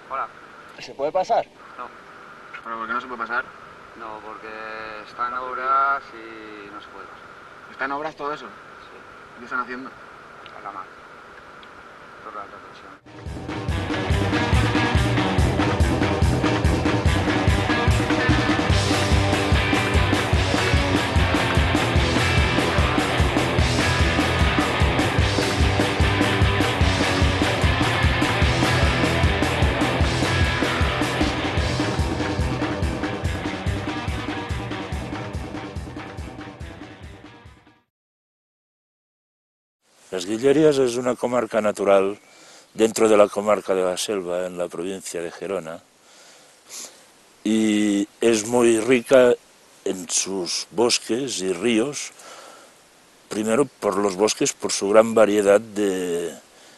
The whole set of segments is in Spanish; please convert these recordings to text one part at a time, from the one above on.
Hola. ¿Se puede pasar? No. ¿Pero por qué no se puede pasar? No, porque está en obras y no se puede pasar. ¿Está en obras todo eso? Sí. ¿Qué están haciendo? A la mar. Torre de alta tensión. Las Guillerías es una comarca natural dentro de la comarca de la Selva, en la provincia de Gerona, y es muy rica en sus bosques y ríos, primero por los bosques, por su gran variedad de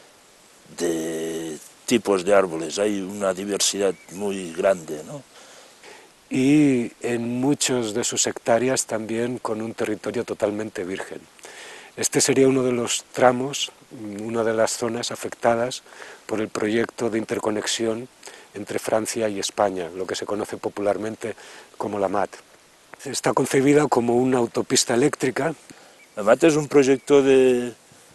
tipos de árboles, hay una diversidad muy grande, ¿no? Y en muchos de sus hectáreas también con un territorio totalmente virgen. Este sería uno de los tramos, una de las zonas afectadas por el proyecto de interconexión entre Francia y España, lo que se conoce popularmente como la MAT. Está concebida como una autopista eléctrica. La MAT es un proyecto de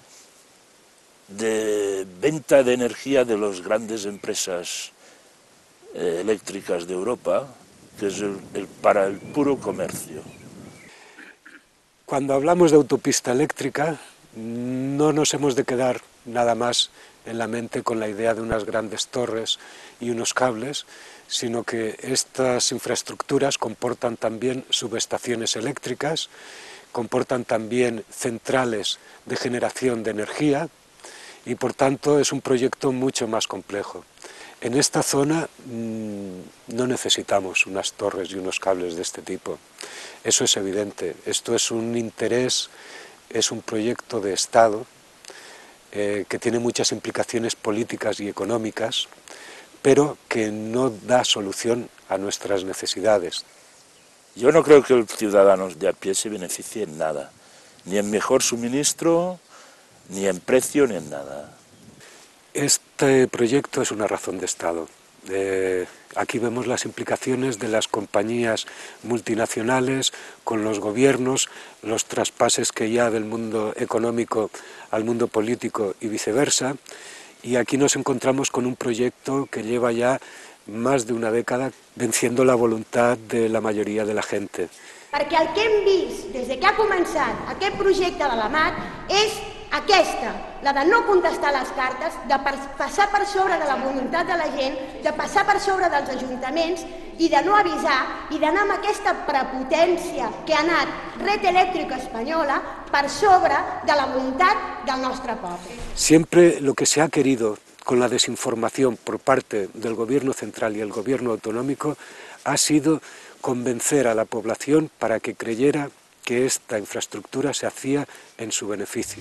venta de energía de las grandes empresas eléctricas de Europa, que es para el puro comercio. Cuando hablamos de autopista eléctrica, no nos hemos de quedar nada más en la mente con la idea de unas grandes torres y unos cables, sino que estas infraestructuras comportan también subestaciones eléctricas, comportan también centrales de generación de energía y por tanto es un proyecto mucho más complejo. En esta zona no necesitamos unas torres y unos cables de este tipo. Eso es evidente. Esto es un interés, es un proyecto de Estado que tiene muchas implicaciones políticas y económicas, pero que no da solución a nuestras necesidades. Yo no creo que el ciudadano de a pie se beneficie en nada, ni en mejor suministro, ni en precio, ni en nada. Este proyecto es una razón de Estado. Aquí vemos las implicaciones de las compañías multinacionales con los gobiernos, los traspases que ya del mundo económico al mundo político y viceversa, y aquí nos encontramos con un proyecto que lleva ya más de una década venciendo la voluntad de la mayoría de la gente. Perquè el que hem vist des que ha començat aquest projecte de la MAT és aquesta, la de no contestar les cartes, de passar per sobre de la voluntat de la gent, de passar per sobre dels ajuntaments i de no avisar i d'anar amb aquesta prepotència que ha anat Red Eléctrica Española per sobre de la voluntat del nostre poble. Siempre lo que se ha querido con la desinformación por parte del gobierno central y el gobierno autonómico ha sido convencer a la población para que creyera que esta infraestructura se hacía en su beneficio.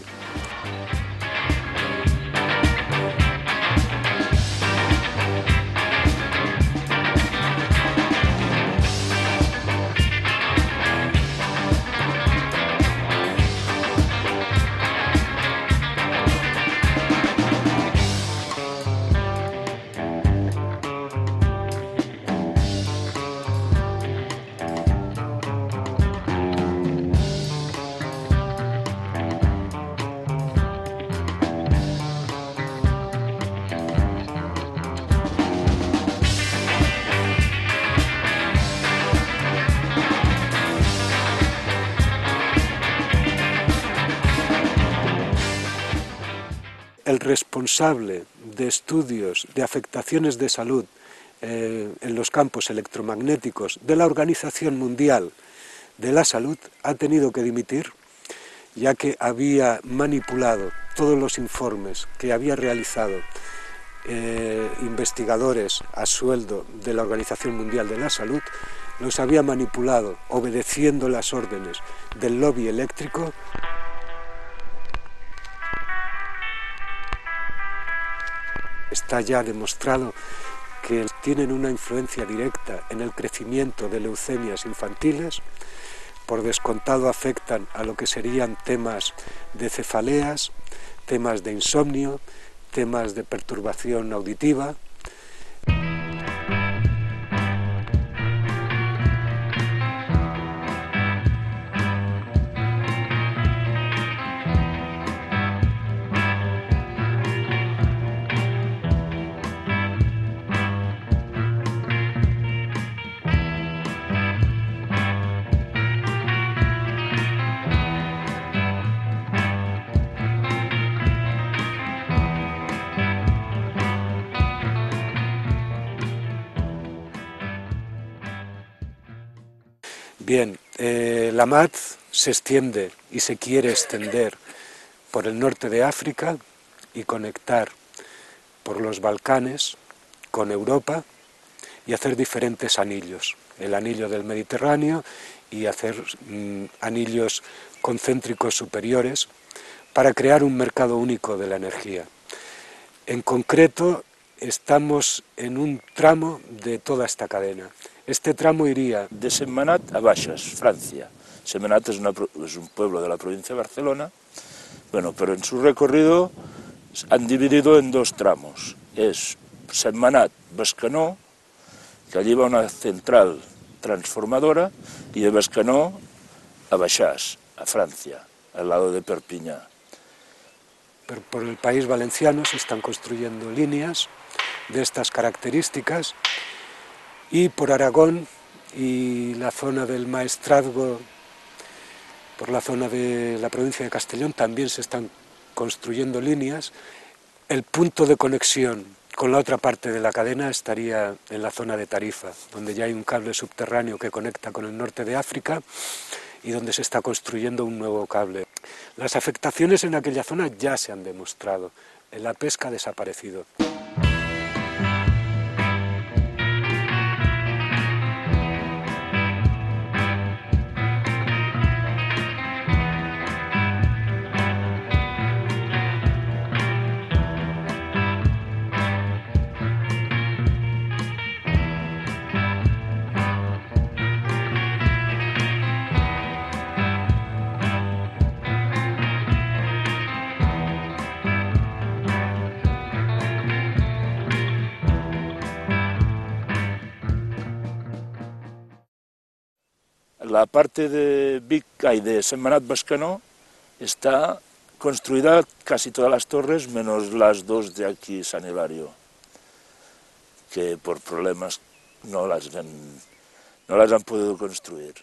El responsable de estudios de afectaciones de salud en los campos electromagnéticos de la Organización Mundial de la Salud ha tenido que dimitir, ya que había manipulado todos los informes que había realizado investigadores a sueldo de la Organización Mundial de la Salud, los había manipulado obedeciendo las órdenes del lobby eléctrico. Está ya demostrado que tienen una influencia directa en el crecimiento de leucemias infantiles, por descontado afectan a lo que serían temas de cefaleas, temas de insomnio, temas de perturbación auditiva. Bien, la MAT se extiende y se quiere extender por el norte de África y conectar por los Balcanes con Europa y hacer diferentes anillos, el anillo del Mediterráneo y hacer anillos concéntricos superiores para crear un mercado único de la energía. En concreto, estamos en un tramo de toda esta cadena. Este tramo iría de Sentmenat a Baixas, Francia. Sentmenat es un pueblo de la provincia de Barcelona, bueno, pero en su recorrido han dividido en dos tramos. Es Sentmenat-Bescanó, que allí va una central transformadora, y de Bescanó a Baixas, a Francia, al lado de Perpiñá. Por el país valenciano se están construyendo líneas de estas características, y por Aragón y la zona del Maestrazgo, por la zona de la provincia de Castellón, también se están construyendo líneas. El punto de conexión con la otra parte de la cadena estaría en la zona de Tarifa, donde ya hay un cable subterráneo que conecta con el norte de África y donde se está construyendo un nuevo cable. Las afectaciones en aquella zona ya se han demostrado. La pesca ha desaparecido. La parte de de Sentmenat-Bescanó está construida casi todas las torres, menos las dos de aquí, San Hilario, que por problemas no las han podido construir.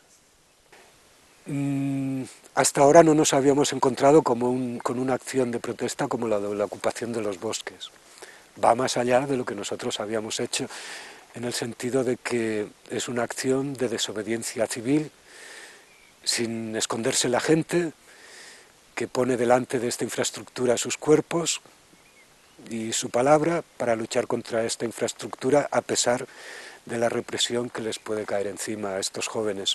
Hasta ahora no nos habíamos encontrado con una acción de protesta como la de la ocupación de los bosques. Va más allá de lo que nosotros habíamos hecho, en el sentido de que es una acción de desobediencia civil, sin esconderse la gente, que pone delante de esta infraestructura sus cuerpos y su palabra para luchar contra esta infraestructura, a pesar de la represión que les puede caer encima a estos jóvenes.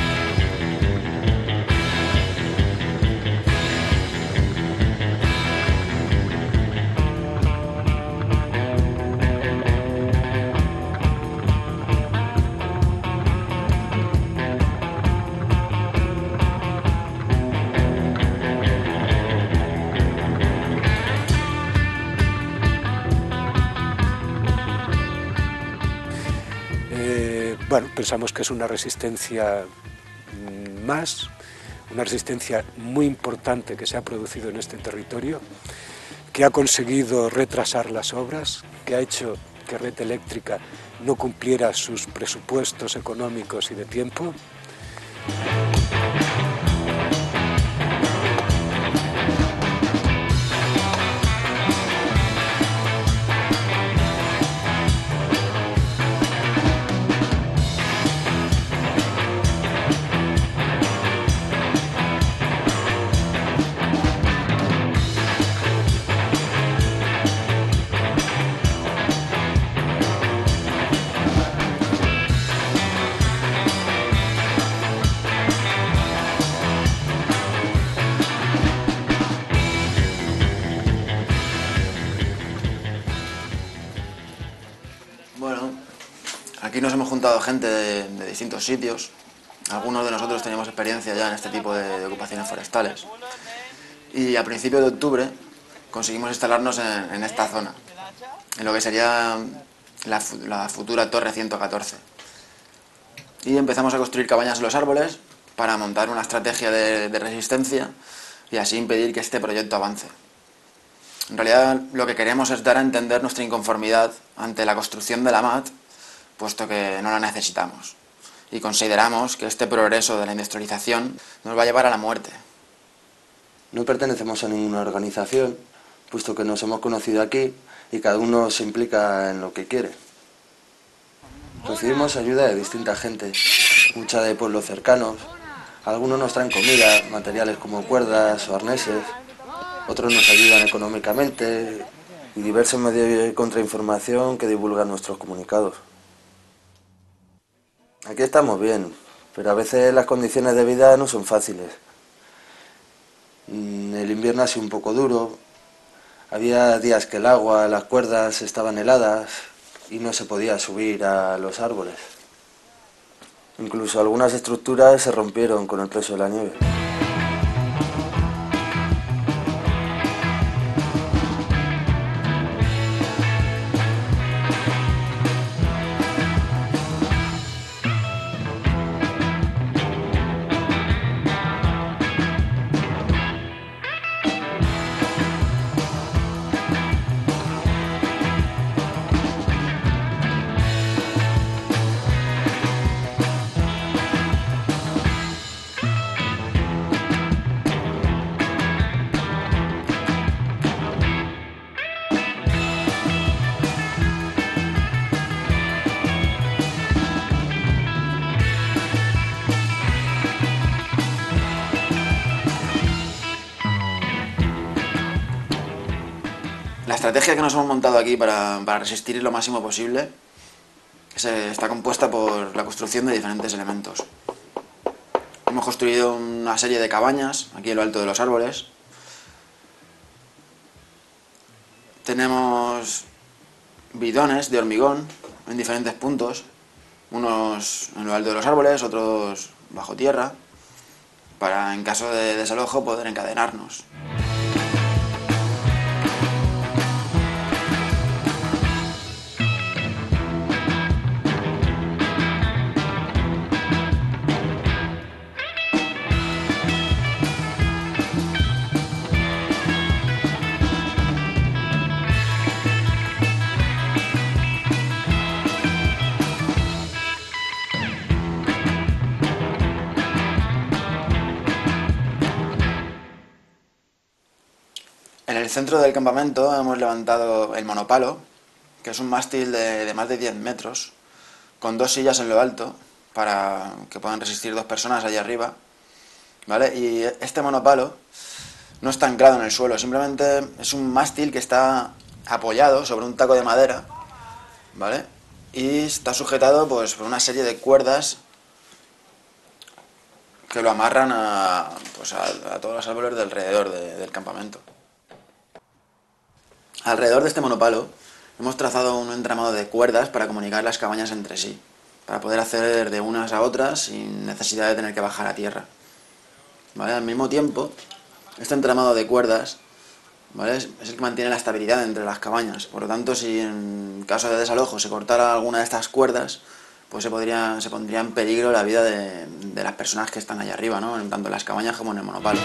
Bueno, pensamos que es una resistencia más, una resistencia muy importante que se ha producido en este territorio, que ha conseguido retrasar las obras, que ha hecho que Red Eléctrica no cumpliera sus presupuestos económicos y de tiempo. Bueno, aquí nos hemos juntado gente de distintos sitios. Algunos de nosotros teníamos experiencia ya en este tipo de ocupaciones forestales. Y a principios de octubre conseguimos instalarnos en esta zona, en lo que sería la futura Torre 114. Y empezamos a construir cabañas en los árboles para montar una estrategia de resistencia y así impedir que este proyecto avance. En realidad lo que queremos es dar a entender nuestra inconformidad ante la construcción de la MAT, puesto que no la necesitamos. Y consideramos que este progreso de la industrialización nos va a llevar a la muerte. No pertenecemos a ninguna organización, puesto que nos hemos conocido aquí y cada uno se implica en lo que quiere. Recibimos ayuda de distinta gente, mucha de pueblos cercanos. Algunos nos traen comida, materiales como cuerdas o arneses, otros nos ayudan económicamente y diversos medios de contrainformación que divulgan nuestros comunicados. Aquí estamos bien, pero a veces las condiciones de vida no son fáciles. El invierno ha sido un poco duro, había días que el agua, las cuerdas estaban heladas y no se podía subir a los árboles. Incluso algunas estructuras se rompieron con el peso de la nieve. La estrategia que nos hemos montado aquí para resistir lo máximo posible está compuesta por la construcción de diferentes elementos. Hemos construido una serie de cabañas aquí en lo alto de los árboles. Tenemos bidones de hormigón en diferentes puntos, unos en lo alto de los árboles, otros bajo tierra, para en caso de desalojo poder encadenarnos. En el centro del campamento hemos levantado el monopalo, que es un mástil de más de 10 metros, con 2 sillas en lo alto, para que puedan resistir 2 personas allá arriba, ¿vale? Y este monopalo no está anclado en el suelo, simplemente es un mástil que está apoyado sobre un taco de madera, ¿vale? Y está sujetado pues por una serie de cuerdas que lo amarran a todos los árboles de alrededor del campamento. Alrededor de este monopalo hemos trazado un entramado de cuerdas para comunicar las cabañas entre sí, para poder acceder de unas a otras sin necesidad de tener que bajar a tierra, ¿vale? Al mismo tiempo, este entramado de cuerdas, ¿vale?, es el que mantiene la estabilidad entre las cabañas. Por lo tanto, si en caso de desalojo se cortara alguna de estas cuerdas, pues se pondría en peligro la vida de las personas que están allá arriba, ¿no?, tanto en las cabañas como en el monopalo.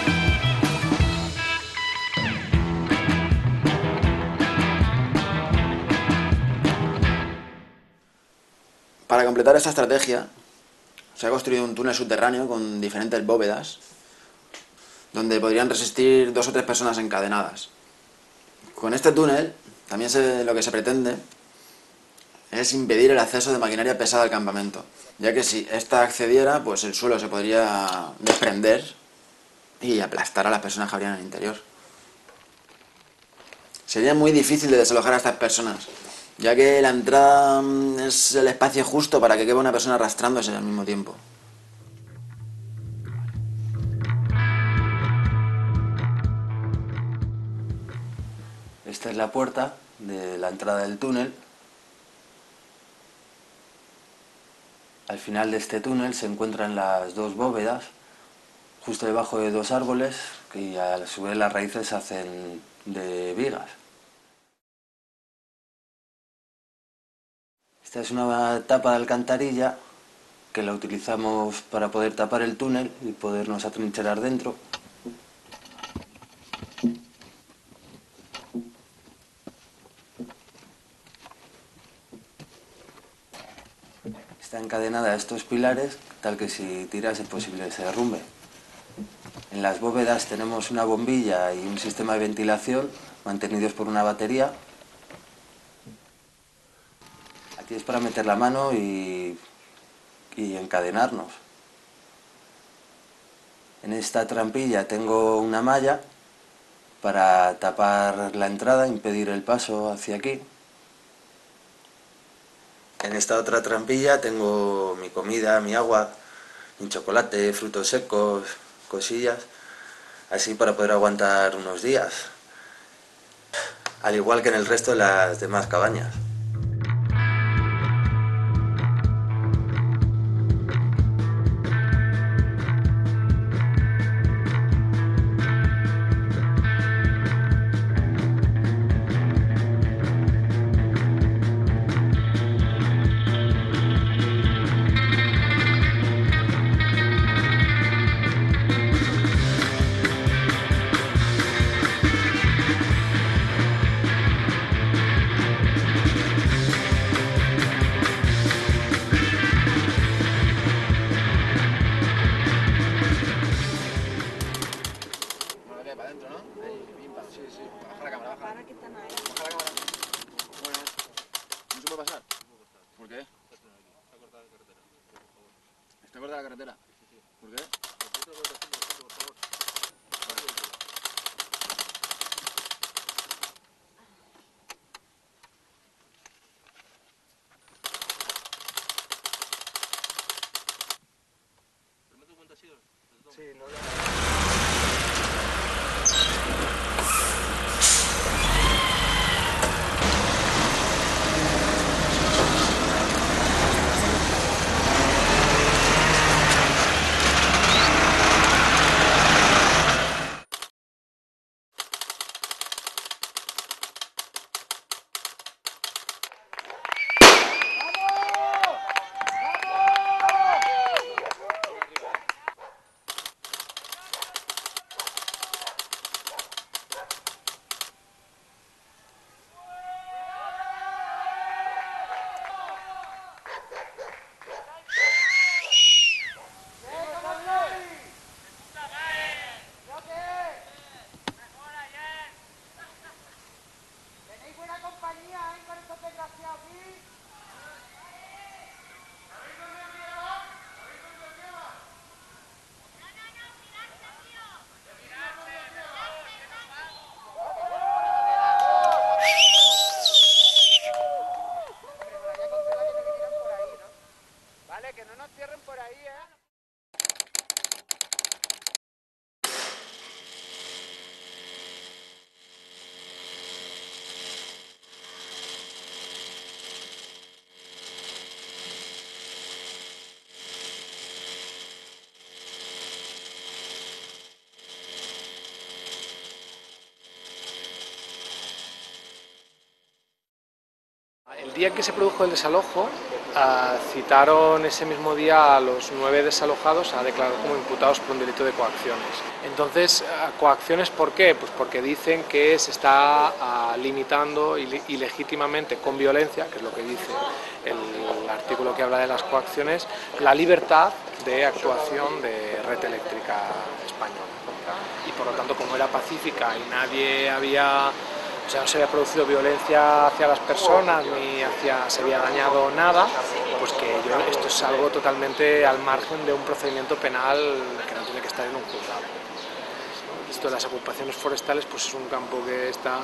Para completar esta estrategia, se ha construido un túnel subterráneo con diferentes bóvedas, donde podrían resistir 2 o 3 personas encadenadas. Con este túnel, también lo que se pretende es impedir el acceso de maquinaria pesada al campamento, ya que si ésta accediera, pues el suelo se podría desprender y aplastar a las personas que habrían en el interior. Sería muy difícil de desalojar a estas personas, ya que la entrada es el espacio justo para que quepa una persona arrastrándose al mismo tiempo. Esta es la puerta de la entrada del túnel. Al final de este túnel se encuentran las 2 bóvedas, justo debajo de 2 árboles, que a su vez las raíces se hacen de vigas. Esta es una tapa de alcantarilla que la utilizamos para poder tapar el túnel y podernos atrincherar dentro. Está encadenada a estos pilares, tal que si tiras es posible que se derrumbe. En las bóvedas tenemos una bombilla y un sistema de ventilación mantenidos por una batería. Aquí es para meter la mano y y encadenarnos. En esta trampilla tengo una malla para tapar la entrada, impedir el paso hacia aquí. En esta otra trampilla tengo mi comida, mi agua, mi chocolate, frutos secos, cosillas, así para poder aguantar unos días, al igual que en el resto de las demás cabañas. ¿Está cortada la carretera? ¿Por qué? Sí, no El día que se produjo el desalojo, citaron ese mismo día a los 9 desalojados a declarar como imputados por un delito de coacciones. Entonces, ¿coacciones por qué? Pues porque dicen que se está limitando ilegítimamente con violencia, que es lo que dice el artículo que habla de las coacciones, la libertad de actuación de Red Eléctrica Española. Y por lo tanto, como era pacífica y nadie había... O sea, no se había producido violencia hacia las personas ni se había dañado nada, pues que esto es algo totalmente al margen de un procedimiento penal que no tiene que estar en un juzgado. Esto de las ocupaciones forestales pues es un campo que está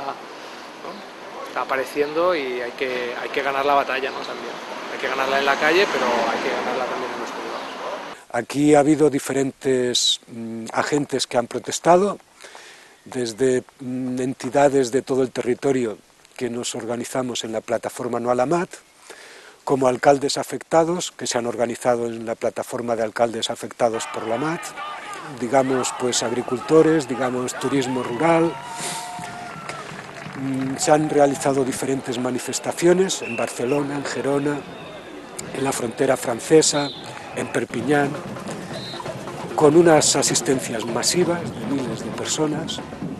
apareciendo y hay que ganar la batalla, ¿no? También. Hay que ganarla en la calle, pero hay que ganarla también en los juzgados. Aquí ha habido diferentes agentes que han protestado, desde entidades de todo el territorio que nos organizamos en la plataforma No a la MAT, como alcaldes afectados que se han organizado en la plataforma de alcaldes afectados por la MAT, digamos pues agricultores, digamos turismo rural. Se han realizado diferentes manifestaciones en Barcelona, en Gerona, en la frontera francesa, en Perpiñán, con unas asistencias masivas de miles de personas.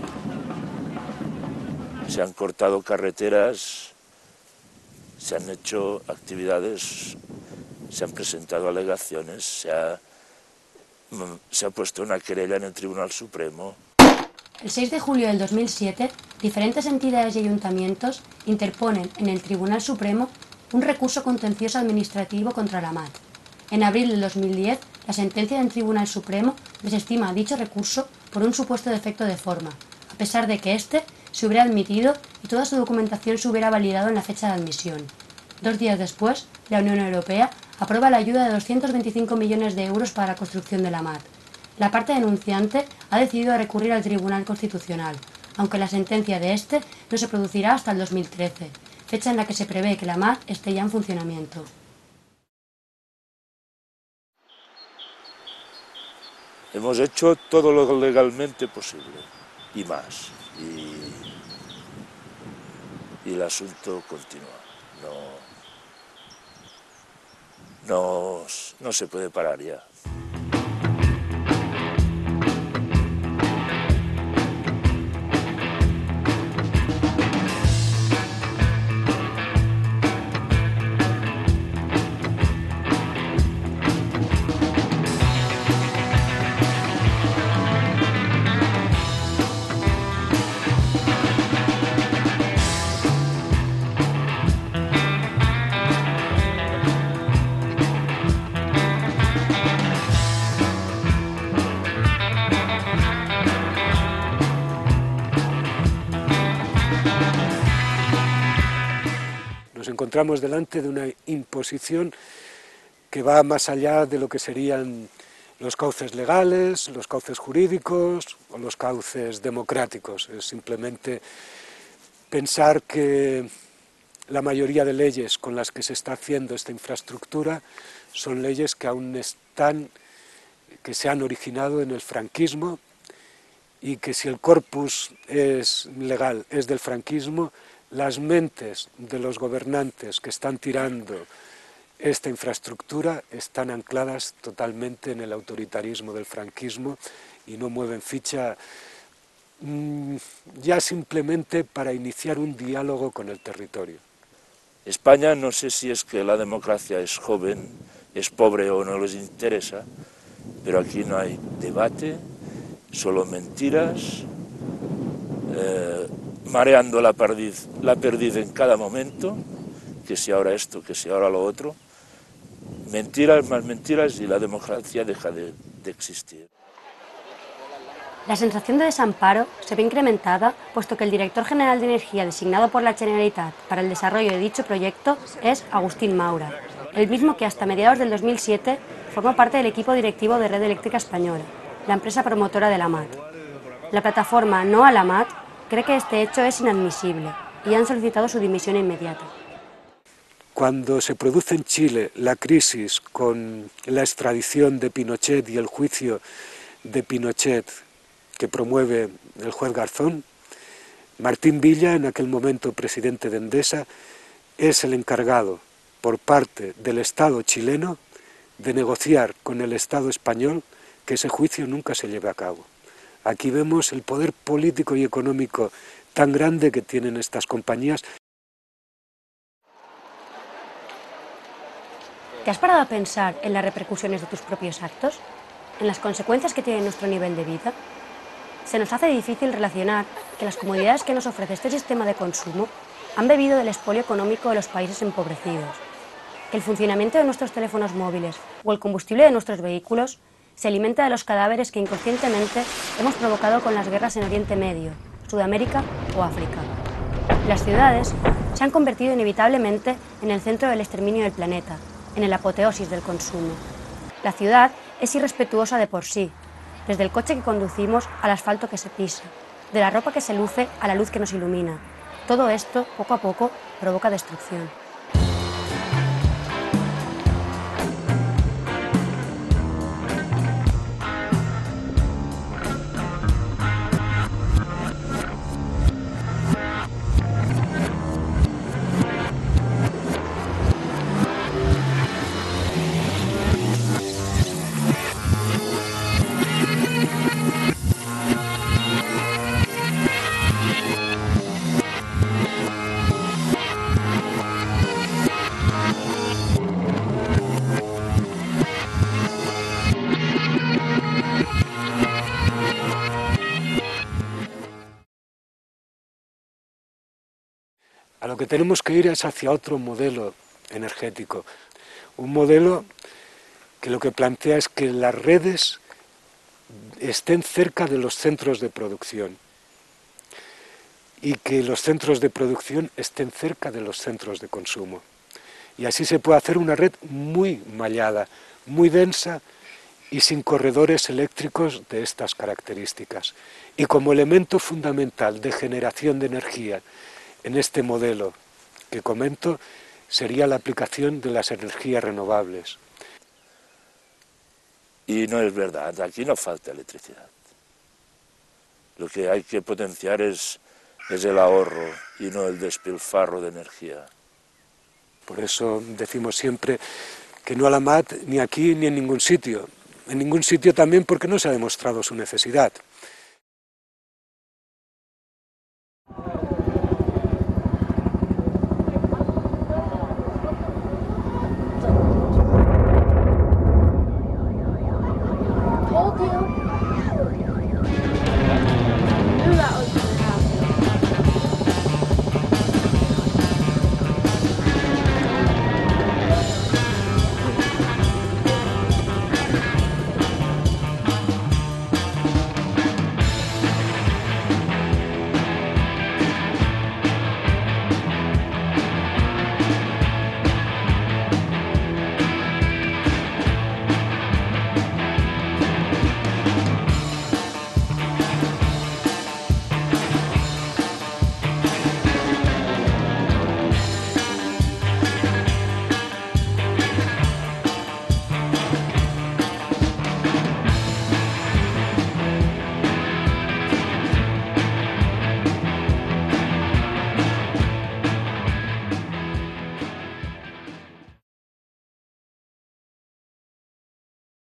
Se han cortado carreteras, se han hecho actividades, se han presentado alegaciones, se ha puesto una querella en el Tribunal Supremo. El 6 de julio del 2007, diferentes entidades y ayuntamientos interponen en el Tribunal Supremo un recurso contencioso administrativo contra la MAT, En abril del 2010, la sentencia del Tribunal Supremo desestima dicho recurso por un supuesto defecto de forma, a pesar de que éste se hubiera admitido y toda su documentación se hubiera validado en la fecha de admisión. 2 días después, la Unión Europea aprueba la ayuda de 225 millones de euros para la construcción de la MAT. La parte denunciante ha decidido recurrir al Tribunal Constitucional, aunque la sentencia de este no se producirá hasta el 2013, fecha en la que se prevé que la MAT esté ya en funcionamiento. Hemos hecho todo lo legalmente posible y más, y el asunto continúa. No se puede parar ya. Nos encontramos delante de una imposición que va más allá de lo que serían los cauces legales, los cauces jurídicos o los cauces democráticos. Es simplemente pensar que la mayoría de leyes con las que se está haciendo esta infraestructura son leyes que aún que se han originado en el franquismo, y que si el corpus es legal, es del franquismo, las mentes de los gobernantes que están tirando esta infraestructura están ancladas totalmente en el autoritarismo del franquismo y no mueven ficha ya simplemente para iniciar un diálogo con el territorio. España, no sé si es que la democracia es joven, es pobre o no les interesa, pero aquí no hay debate, solo mentiras, mareando la perdiz en cada momento, que si ahora esto, que si ahora lo otro, mentiras más mentiras y la democracia deja de existir. La sensación de desamparo se ve incrementada, puesto que el director general de Energía designado por la Generalitat para el desarrollo de dicho proyecto es Agustín Maura, el mismo que hasta mediados del 2007 formó parte del equipo directivo de Red Eléctrica Española, la empresa promotora de la MAT. La plataforma No a la MAT cree que este hecho es inadmisible y han solicitado su dimisión inmediata. Cuando se produce en Chile la crisis con la extradición de Pinochet y el juicio de Pinochet que promueve el juez Garzón, Martín Villa, en aquel momento presidente de Endesa, es el encargado por parte del Estado chileno de negociar con el Estado español que ese juicio nunca se lleve a cabo. Aquí vemos el poder político y económico tan grande que tienen estas compañías. ¿Te has parado a pensar en las repercusiones de tus propios actos? ¿En las consecuencias que tiene nuestro nivel de vida? Se nos hace difícil relacionar que las comodidades que nos ofrece este sistema de consumo han bebido del expolio económico de los países empobrecidos, que el funcionamiento de nuestros teléfonos móviles o el combustible de nuestros vehículos se alimenta de los cadáveres que inconscientemente hemos provocado con las guerras en Oriente Medio, Sudamérica o África. Las ciudades se han convertido inevitablemente en el centro del exterminio del planeta, en el apoteosis del consumo. La ciudad es irrespetuosa de por sí, desde el coche que conducimos al asfalto que se pisa, de la ropa que se luce a la luz que nos ilumina. Todo esto, poco a poco, provoca destrucción. A lo que tenemos que ir es hacia otro modelo energético, un modelo que lo que plantea es que las redes estén cerca de los centros de producción y que los centros de producción estén cerca de los centros de consumo. Y así se puede hacer una red muy mallada, muy densa y sin corredores eléctricos de estas características. Y como elemento fundamental de generación de energía en este modelo que comento, sería la aplicación de las energías renovables. Y no es verdad, aquí no falta electricidad. Lo que hay que potenciar es el ahorro y no el despilfarro de energía. Por eso decimos siempre que no a la MAT ni aquí ni en ningún sitio. En ningún sitio también porque no se ha demostrado su necesidad.